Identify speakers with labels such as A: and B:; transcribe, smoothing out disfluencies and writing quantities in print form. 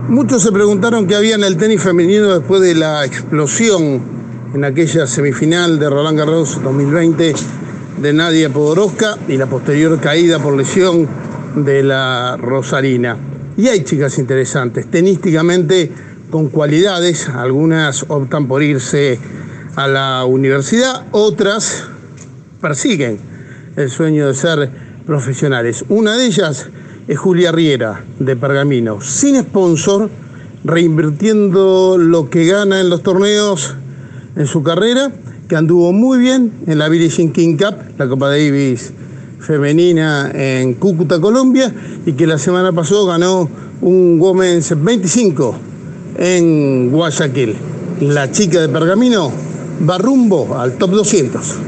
A: Muchos se preguntaron qué había en el tenis femenino después de la explosión en aquella semifinal de Roland Garros 2020 de Nadia Podoroska y la posterior caída por lesión de la rosarina. Y hay chicas interesantes, tenísticamente con cualidades, algunas optan por irse a la universidad, otras persiguen el sueño de ser profesionales. Una de ellas es Julia Riera, de Pergamino, sin sponsor, reinvirtiendo lo que gana en los torneos en su carrera, que anduvo muy bien en la Billie Jean King Cup, la Copa Davis femenina en Cúcuta, Colombia, y que la semana pasada ganó un Women's 25 en Guayaquil. La chica de Pergamino va rumbo al top 200.